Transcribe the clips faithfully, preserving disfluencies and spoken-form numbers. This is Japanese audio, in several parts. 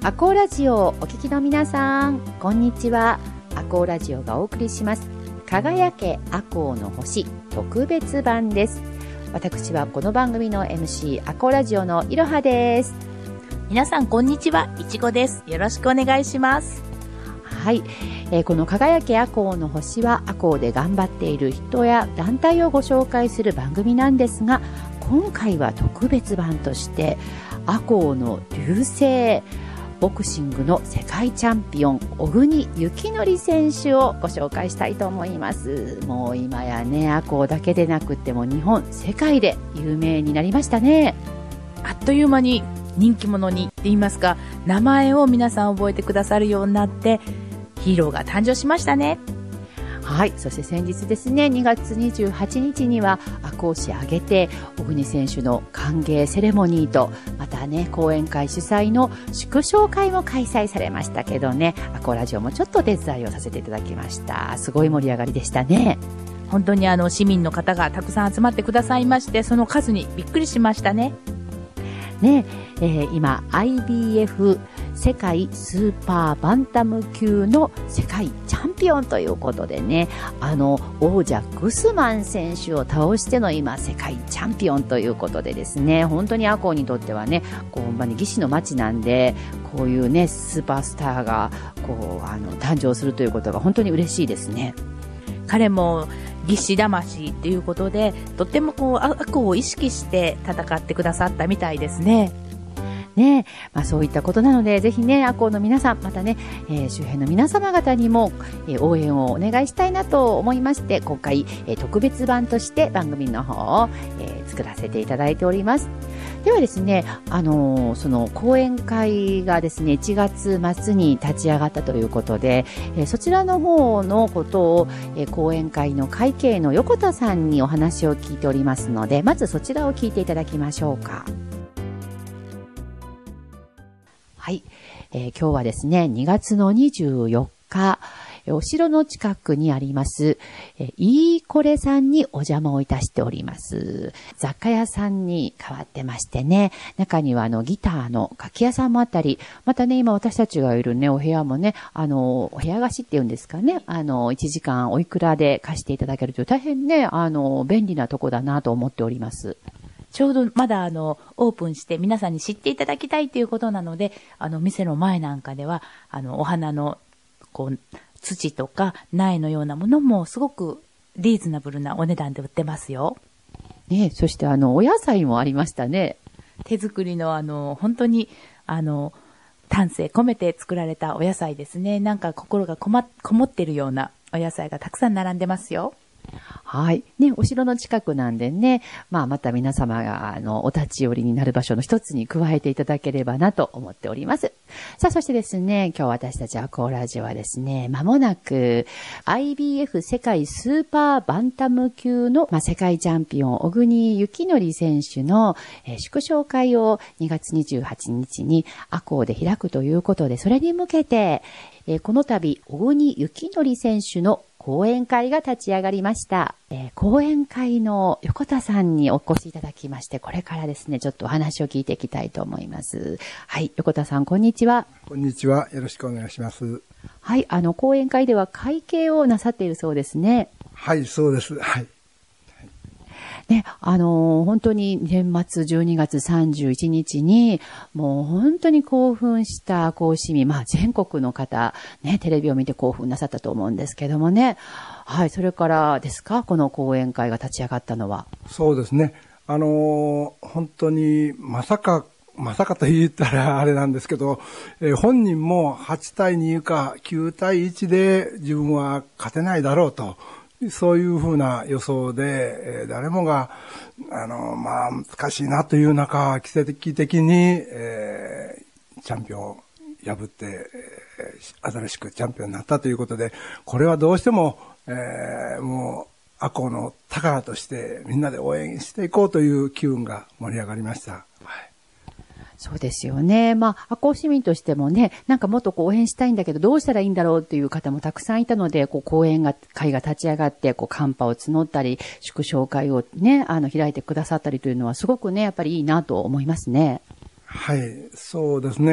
アコーラジオをお聞きの皆さん、こんにちは。アコーラジオがお送りします輝けアコーの星特別版です。私はこの番組の エムシー アコーラジオのいろはです。 皆さんこんにちは、いちごです。よろしくお願いします。 はい、えー、この輝けアコーの星はアコーで頑張っている人や団体をご紹介する番組なんですが、今回は特別版としてアコーの流星ボクシングの世界チャンピオン小国幸典選手をご紹介したいと思います。もう今やね、アコーだけでなくっても日本世界で有名になりましたね。 あっという間に人気者にって言いますか、名前を皆さん覚えてくださるようになってヒーローが誕生しましたね。 はい、そして先日ですね、にがつにじゅうはちにちにはアコー市挙げて小国選手の歓迎セレモニーと、またね、講演会主催の祝勝会も開催されましたけどね、アコーラジオもちょっと手伝いをさせていただきました。すごい盛り上がりでしたね。 本当にあの市民の方がたくさん集まってくださいまして、その数にびっくりしましたね。 ねえー、今 アイビーエフ 世界スーパーバンタム級の世界チャンピオンということでね、あの王者グスマン選手を倒しての今世界チャンピオンということでですね、本当にアコーにとってはね、こう、まあ、義士の街なんで、こういうねスーパースターがこうあの誕生するということが本当に嬉しいですね。 彼も義士魂っていうことで、とってもこうアコーを意識して戦ってくださったみたいですね。 ね、まあ、そういったことなので、ぜひね、アコーの皆さん、またね、えー、周辺の皆様方にも、えー、応援をお願いしたいなと思いまして、今回、えー、特別版として番組の方を、えー、作らせていただいております。ではですね、あのー、その講演会がですね、いちがつまつに立ち上がったということで、えー、そちらの方のことを、えー、講演会の会計の横田さんにお話を聞いておりますので、まずそちらを聞いていただきましょうか。はい、えー、今日はですね、にがつのにじゅうよっか、お城の近くにあります、えー、いいこれさんにお邪魔をいたしております。雑貨屋さんに変わってましてね、中にはあのギターの楽器屋さんもあったり、またね、今私たちがいるね、お部屋もね、あの、お部屋貸しっていうんですかね、あの、いちじかんおいくらで貸していただけるという大変ね、あの、便利なとこだなと思っております。 ちょうどまだあのオープンして皆さんに知っていただきたいということなので、あの店の前なんかではあのお花のこう土とか苗のようなものもすごくリーズナブルなお値段で売ってますよ。 ね、そしてあのお野菜もありましたね。 手作りのあの本当にあの丹精込めて作られたお野菜ですね。なんか心がこま、こもってるようなお野菜がたくさん並んでますよ。 はい。ね、お城の近くなんでね、まあまた皆様が、あの、お立ち寄りになる場所の一つに加えていただければなと思っております。さあ、そしてですね、今日私たちアコーラジオはですね、まもなく アイビーエフ 世界スーパーバンタム級の、まあ、世界チャンピオン小国幸典選手の、えー、祝勝会をにがつにじゅうはちにちにアコーで開くということで、それに向けて、えー、この度小国幸典選手の講演会が立ち上がりました。えー、講演会の横田さんにお越しいただきまして、これからですね、ちょっとお話を聞いていきたいと思います。はい、横田さん、こんにちは。 こんにちは。よろしくお願いします。 はい、あの、講演会では会計をなさっているそうですね。 はい、そうです。はい。 ね、あのー、本当に年末じゅうにがつさんじゅういちにちに、もう本当に興奮した講師民、まあ全国の方、ね、テレビを見て興奮なさったと思うんですけどもね。はい、それからですか、この講演会が立ち上がったのは。 そうですね。あのー、本当にまさか、まさかと言ったらあれなんですけど、えー、本人もはちたいにかきゅうたいいちで自分は勝てないだろうと。そういうふうな予想で、えー、誰もが、あの、まあ、難しいなという中、奇跡的に、えー、チャンピオンを破って、えー、新しくチャンピオンになったということで、これはどうしても、えー、もう、アコーの宝としてみんなで応援していこうという機運が盛り上がりました。はい。 そうですよね。まあ、アコー市民としてもね、なんかもっとこう応援したいんだけど、どうしたらいいんだろうっていう方もたくさんいたので、こう講演会が立ち上がって、こうカンパを募ったり、祝勝会をね、あの開いてくださったりというのはすごくね、やっぱりいいなと思いますね。 はい、そうですね。あ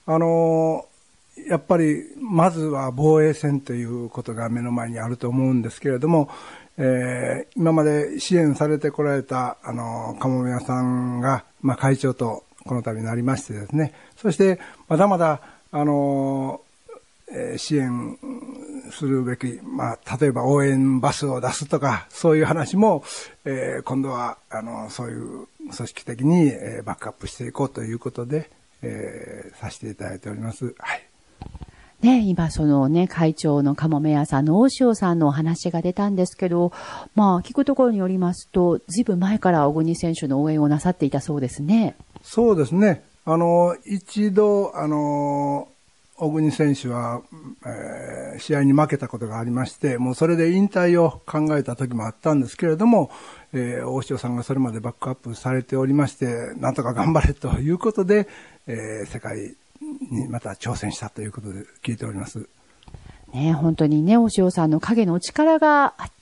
あの、やっぱり、まずは防衛戦ということが目の前にあると思うんですけれども、えー、今まで支援されてこられた、あの、かもめ屋さんが、まあ、会長とこの度なりましてですね、そして、まだまだ、あの、えー、支援するべき、まあ、例えば応援バスを出すとか、そういう話も、えー、今度は、あの、そういう組織的に、えー、バックアップしていこうということで、えー、させていただいております。はい。 ね、今そのね、会長のかもめ屋さんの大塩さんのお話が出たんですけど、まあ聞くところによりますと、ずいぶん前から小国選手の応援をなさっていたそうですね。 そうですね。あの、一度、あの、小国選手は、えー、試合に負けたことがありまして、もうそれで引退を考えた時もあったんですけれども、えー、大塩さんがそれまでバックアップされておりまして、なんとか頑張れということで、えー、世界にまた挑戦したということで聞いております。 ね、本当にね、大塩さんの影の力があって、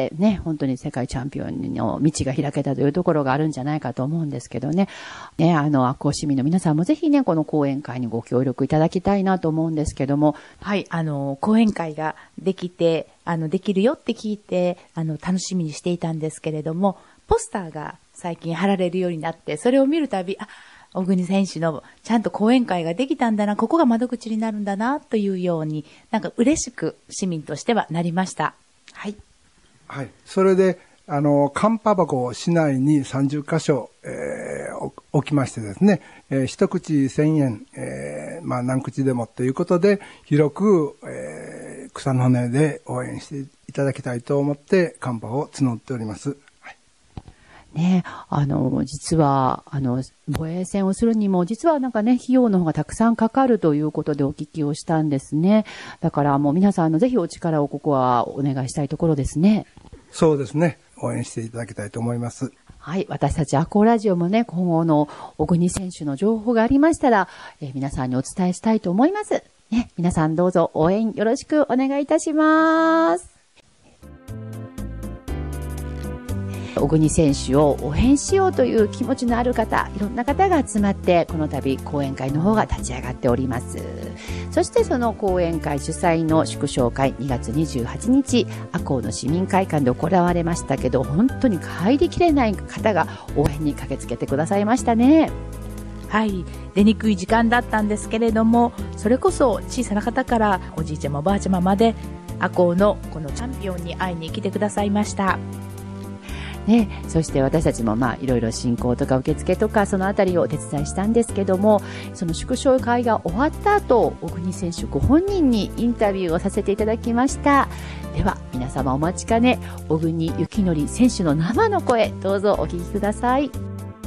ね、本当に世界チャンピオンの道が開けたというところがあるんじゃないかと思うんですけどね。ね、あの、赤穂市民の皆さんもぜひね、この講演会にご協力いただきたいなと思うんですけども。 はい、あの、講演会ができて、あの、できるよって聞いて、あの、楽しみにしていたんですけれども、ポスターが最近貼られるようになって、それを見るたび、あ、小国選手のちゃんと講演会ができたんだな、ここが窓口になるんだな、というように、なんか嬉しく市民としてはなりました。はい。 はい。それで、あの、カンパ箱を市内にさんじゅっかしょ、えー、置きましてですね、えー、一口せんえん、えー、まあ何口でもということで、広く、えー、草の根で応援していただきたいと思って、カンパを募っております。 ね、あの、実は、あの、防衛戦をするにも、実はなんかね、費用の方がたくさんかかるということでお聞きをしたんですね。だからもう皆さんのぜひお力をここはお願いしたいところですね。 そうですね。応援していただきたいと思います。 はい。私たちアコーラジオもね、今後の小国選手の情報がありましたら、えー、皆さんにお伝えしたいと思います。ね、皆さんどうぞ応援よろしくお願いいたします。小国選手を応援しようという気持ちのある方、いろんな方が集まってこの度講演会の方が立ち上がっております。そしてその講演会主催の祝勝会にがつにじゅうはちにち赤穂の市民会館で行われましたけど、本当に帰りきれない方が応援に駆けつけてくださいましたね。 はい、出にくい時間だったんですけれども、それこそ小さな方からおじいちゃまおばあちゃままで赤穂のこのチャンピオンに会いに来てくださいました。 ね、そして私たちもまあいろいろ進行とか受付とかそのあたりをお手伝いしたんですけども、その祝勝会が終わった後、小国選手ご本人にインタビューをさせていただきました。では皆様お待ちかね、小国幸典選手の生の声、どうぞお聞きください。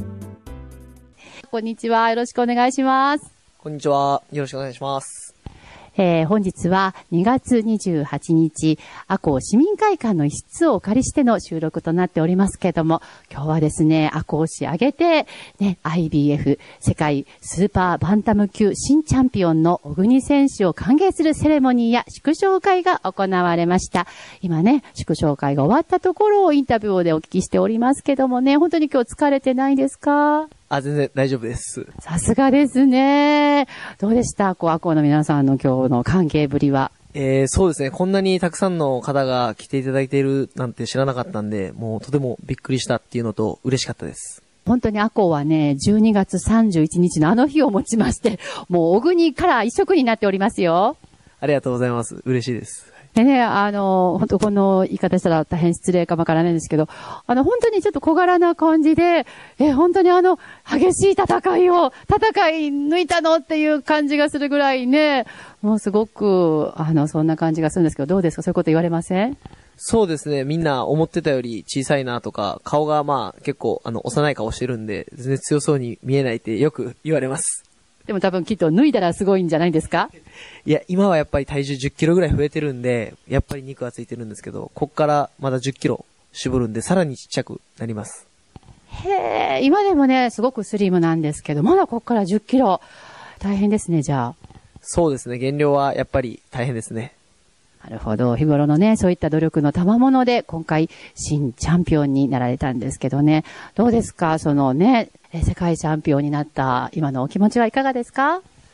こんにちは、よろしくお願いします。 こんにちは、よろしくお願いします。 えー、本日はにがつにじゅうはちにち、赤穂市民会館の一室をお借りしての収録となっておりますけれども、今日はですね、赤穂市挙げて、ね、アイビーエフ 世界スーパーバンタム級新チャンピオンの小国選手を歓迎するセレモニーや祝勝会が行われました。今ね、祝勝会が終わったところをインタビューでお聞きしておりますけどもね、本当に今日疲れてないですか？ あ、全然大丈夫です。 さすがですね。どうでしたこう、赤穂の皆さんの今日の関係ぶりは。 えー、そうですね。こんなにたくさんの方が来ていただいているなんて知らなかったんで、もうとてもびっくりしたっていうのと嬉しかったです。 本当に赤穂はね、じゅうにがつさんじゅういちにちのあの日をもちまして、もう小国から一色になっておりますよ。 ありがとうございます。嬉しいです。 でね、あの、本当この言い方したら大変失礼かもわからないんですけど、あの、本当にちょっと小柄な感じで、え、本当にあの、激しい戦いを、戦い抜いたのっていう感じがするぐらいね、もうすごく、あの、そんな感じがするんですけど、どうですか？そういうこと言われません？ そうですね。みんな思ってたより小さいなとか、顔がまあ結構、あの、幼い顔してるんで、全然強そうに見えないってよく言われます。 でも多分きっと脱いだらすごいんじゃないですか？ いや、今はやっぱり体重じゅっキロぐらい増えてるんで、やっぱり肉はついてるんですけど、こっからまだじゅっキロ絞るんで、さらにちっちゃくなります。 へー、今でもね、すごくスリムなんですけど、まだこっからじゅっキロ。大変ですね、じゃあ。 そうですね。減量はやっぱり大変ですね。 なるほど。日頃のね、そういった努力の賜物で、今回、新チャンピオンになられたんですけどね。どうですか？そのね、世界チャンピオンになった今のお気持ちはいかがですか？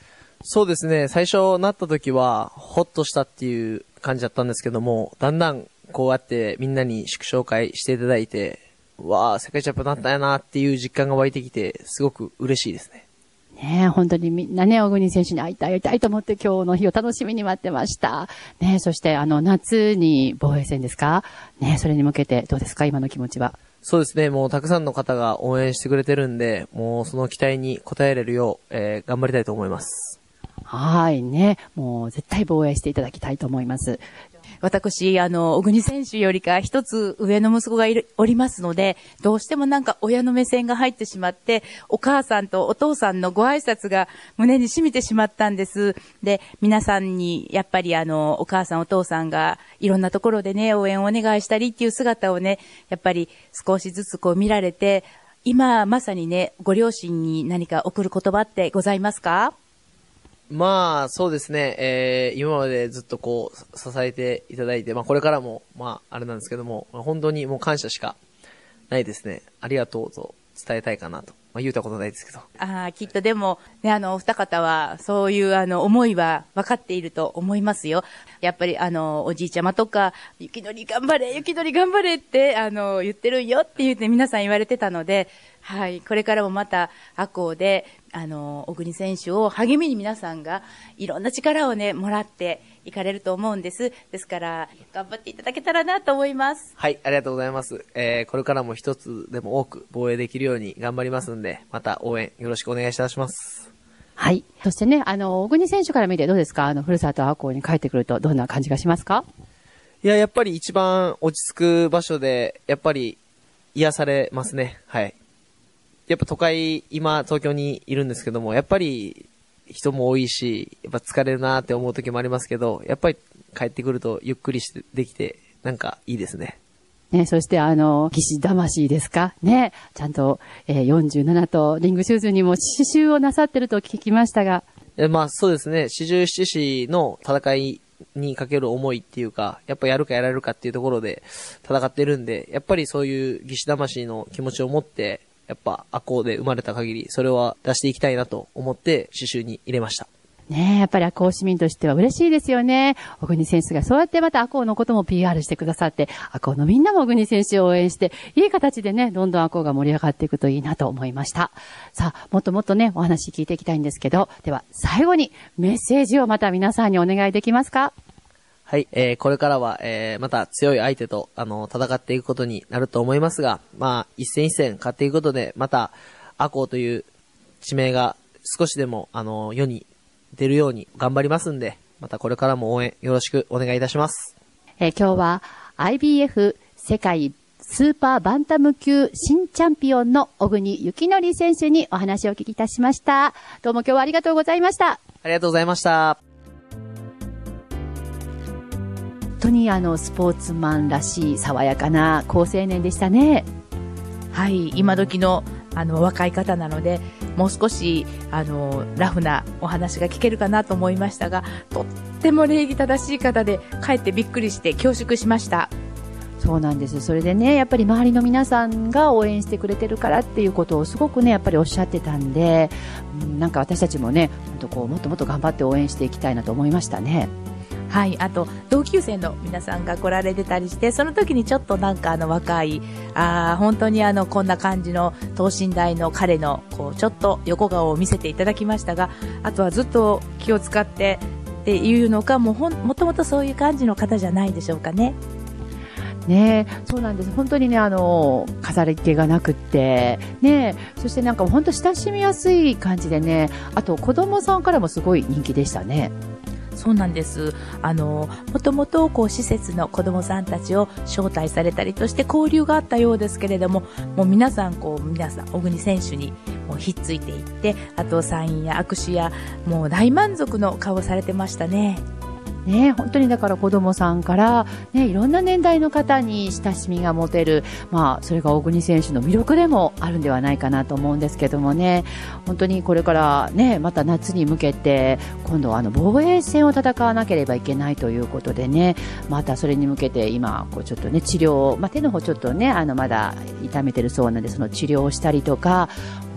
そうですね。最初なった時は、ほっとしたっていう感じだったんですけども、だんだんこうやってみんなに祝勝会していただいて、わあ、世界チャンピオンになったんやなっていう実感が湧いてきて、すごく嬉しいですね。 ねえ、本当にみんなね、小国選手に会いたい会いたいと思って今日の日を楽しみに待ってました。ねえ、そしてあの、夏に防衛戦ですかねえ、それに向けてどうですか今の気持ちは。 そうですね。もうたくさんの方が応援してくれてるんで、もうその期待に応えれるよう、えー、頑張りたいと思います。 はいね。もう絶対防衛していただきたいと思います。 私、あの、小国選手よりか一つ上の息子がいる、おりますので、どうしてもなんか親の目線が入ってしまって、お母さんとお父さんのご挨拶が胸に染みてしまったんです。で、皆さんに、やっぱりあの、お母さんお父さんがいろんなところでね、応援をお願いしたりっていう姿をね、やっぱり少しずつこう見られて、今まさにね、ご両親に何か送る言葉ってございますか？ まあ、そうですね。えー、今までずっとこう、支えていただいて、まあこれからも、まあ、あれなんですけども、本当にもう感謝しかないですね。ありがとうと伝えたいかなと。まあ言うたことないですけど。 ああ、きっとでも、ね、あの、お二方は、そういうあの、思いは分かっていると思いますよ。やっぱりあの、おじいちゃまとか、ゆきのり頑張れ、ゆきのり頑張れって、あの、言ってるよって言って皆さん言われてたので、はい、これからもまた、赤穂で、あの、小国選手を励みに皆さんが、いろんな力をね、もらっていかれると思うんです。ですから、頑張っていただけたらなと思います。 はい、ありがとうございます。えー、これからも一つでも多く防衛できるように頑張りますんで、また応援よろしくお願いいたします。 はい。そしてね、あの、小国選手から見てどうですか？あの、ふるさと赤穂に帰ってくるとどんな感じがしますか？ いや、やっぱり一番落ち着く場所で、やっぱり癒されますね。はい。やっぱ都会、今東京にいるんですけども、やっぱり人も多いし、やっぱ疲れるなーって思う時もありますけど、やっぱり帰ってくるとゆっくりしてできて、なんかいいですね。 ね、そしてあの、騎士魂ですかね。ちゃんと、えー、よんじゅうななとリングシューズにも刺繍をなさってると聞きましたが。 えまあそうですね、四十七士の戦いにかける思いっていうか、やっぱやるかやられるかっていうところで戦ってるんで、やっぱりそういう騎士魂の気持ちを持って、やっぱ赤穂で生まれた限り、それは出していきたいなと思って刺繍に入れました。 ねえ、やっぱり赤穂市民としては嬉しいですよね。小国選手がそうやってまた赤穂のことも ピーアール してくださって、赤穂のみんなも小国選手を応援して、いい形でね、どんどん赤穂が盛り上がっていくといいなと思いました。さあ、もっともっとね、お話聞いていきたいんですけど、では最後にメッセージをまた皆さんにお願いできますか？ はい、えー、これからは、えー、また強い相手と、あの、戦っていくことになると思いますが、まあ、一戦一戦勝っていくことで、また、赤穂という地名が少しでも、あの、世に出るように頑張りますんで、またこれからも応援よろしくお願いいたします。 えー、今日は アイビーエフ 世界スーパーバンタム級新チャンピオンの小国幸則選手にお話をお聞きいたしました。どうも今日はありがとうございました。 ありがとうございました。 本当にあのスポーツマンらしい爽やかな好青年でしたね。 はい、今時のあの若い方なので、もう少しあのラフなお話が聞けるかなと思いましたが、とっても礼儀正しい方で、かえってびっくりして恐縮しました。 そうなんです。それでね、やっぱり周りの皆さんが応援してくれてるからっていうことをすごくね、やっぱりおっしゃってたんで、うん、なんか私たちもね、本当こうもっともっと頑張って応援していきたいなと思いましたね。 はい、あと同級生の皆さんが来られてたりして、その時にちょっとなんかあの若い、あ本当にあのこんな感じの等身大の彼のこうちょっと横顔を見せていただきましたが、あとはずっと気を使ってっていうのか、もうほんもともとそういう感じの方じゃないでしょうかね。 ねえ、そうなんです。本当にね、あの、飾り気がなくって、ねえ、そしてなんか本当親しみやすい感じでね、あと子供さんからもすごい人気でしたね。 そうなんです。あの、もともとこう施設の子供さんたちを招待されたりとして交流があったようですけれども、もう皆さんこう、皆さん、小国選手にもうひっついていって、あとサインや握手や、もう大満足の顔をされてましたね。 ね、本当にだから子供さんから、ね、いろんな年代の方に親しみが持てる、まあ、それが小国選手の魅力でもあるんではないかなと思うんですけどもね、本当にこれからね、また夏に向けて、今度はあの防衛戦を戦わなければいけないということでね、またそれに向けて今、こうちょっとね、治療、まあ、手の方ちょっとね、あの、まだ痛めてるそうなんで、その治療をしたりとか、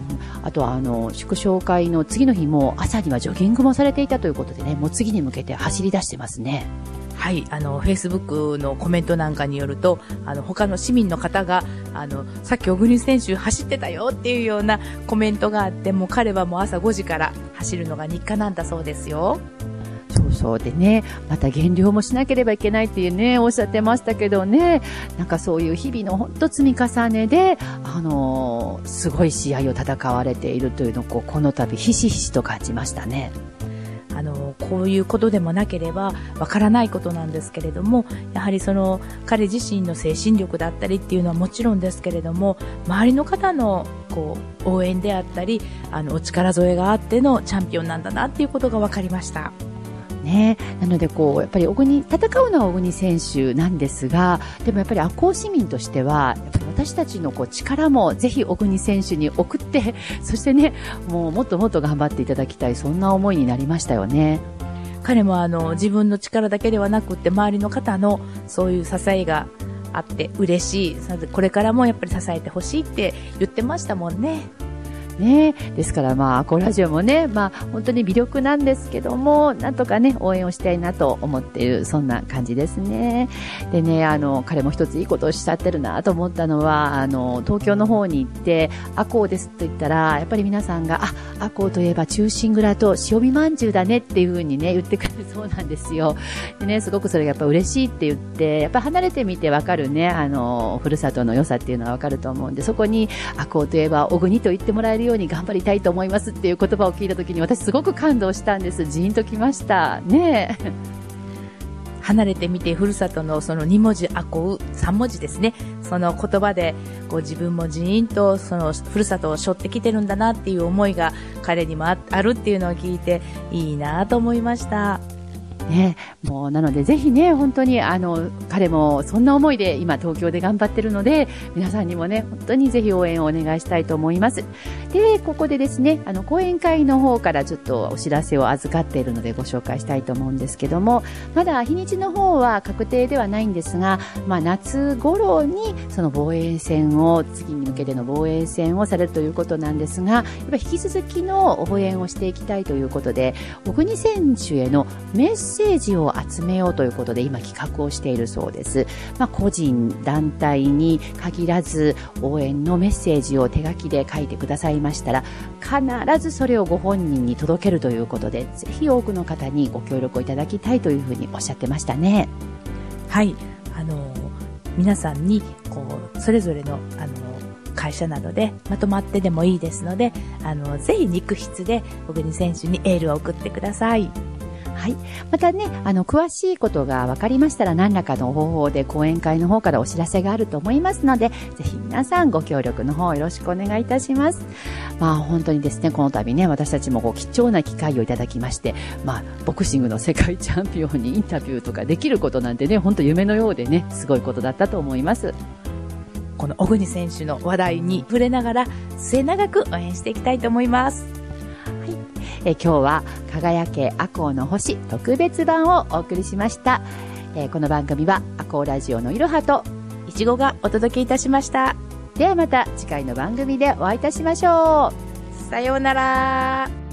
あとはあの祝勝会の次の日も朝にはジョギングもされていたということでね、もう次に向けて走り出してますね。 はい、あの、フェイスブックのコメントなんかによると、あの、他の市民の方が、あの、さっき小国選手走ってたよっていうようなコメントがあって、もう彼はもう朝ごじから走るのが日課なんだそうですよ。 そうそうでね、また減量もしなければいけないっていうね、おっしゃってましたけどね、なんかそういう日々の本当積み重ねで、あのー、すごい試合を戦われているというのをこうこの度ひしひしと感じましたね。 あのこういうことでもなければわからないことなんですけれども、やはりその彼自身の精神力だったりっていうのはもちろんですけれども、周りの方のこう応援であったり、あのお力添えがあってのチャンピオンなんだなっていうことが分かりました。 ね、なのでこうやっぱり小国戦うのは小国選手なんですが、でもやっぱり赤穂市民としてはやっぱり私たちのこう力もぜひ小国選手に送って、そしてね、もうもっともっと頑張っていただきたい、そんな思いになりましたよね。 彼もあの自分の力だけではなくって周りの方のそういう支えがあって嬉しい、これからもやっぱり支えてほしいって言ってましたもんね。 ね、ですからまあ、アコラジオもね、まあ本当に魅力なんですけども、なんとかね、応援をしたいなと思っている、そんな感じですね。でね、あの、彼も一ついいことをおっしゃってるなと思ったのは、あの、東京の方に行って、アコーですと言ったら、やっぱり皆さんが、あ、アコーといえば忠臣蔵と塩見まんじゅうだねっていう風にね、言ってくれるそうなんですよ。でね、すごくそれがやっぱ嬉しいって言って、やっぱ離れてみてわかるね、あの、ふるさとの良さっていうのはわかると思うんで、そこに、アコーといえば小国と言ってもらえるように頑張りたいと思いますっていう言葉を聞いたときに、私すごく感動したんです。ジーンときましたね。 離れてみてふるさとのそのに文字あこうさん文字ですね、その言葉でこう自分もジーンとそのふるさとを背負ってきてるんだなっていう思いが彼にも あ, あるっていうのを聞いていいなと思いましたね、もうなのでぜひね、本当にあの彼もそんな思いで今東京で頑張ってるので、皆さんにもね、本当にぜひ応援をお願いしたいと思います。で、ここでですね、あの講演会の方からちょっとお知らせを預かっているのでご紹介したいと思うんですけども、まだ日にちの方は確定ではないんですが、まあ夏頃にその防衛戦を、次に向けての防衛戦をされるということなんですが、やっぱり引き続きの応援をしていきたいということで、小国選手へのメッセージメッセージを集めようということで今企画をしているそうです。まあ、個人団体に限らず応援のメッセージを手書きで書いてくださいましたら、必ずそれをご本人に届けるということで、ぜひ多くの方にご協力をいただきたいというふうにおっしゃってましたね。 はい、あの皆さんにこうそれぞれのあの会社などでまとまってでもいいですので、あのぜひ肉筆で小国選手にエールを送ってください。 はい。またね、あの、詳しいことが分かりましたら、何らかの方法で講演会の方からお知らせがあると思いますので、ぜひ皆さんご協力の方よろしくお願いいたします。まあ、本当にですね、この度ね、私たちもこう貴重な機会をいただきまして、まあ、ボクシングの世界チャンピオンにインタビューとかできることなんてね、本当夢のようでね、すごいことだったと思います。 この小国選手の話題に触れながら、末永く応援していきたいと思います。 え今日は輝け赤穂の星特別版をお送りしました。えこの番組は赤穂ラジオのいろはといちごがお届けいたしました。 ではまた次回の番組でお会いいたしましょう。さようなら。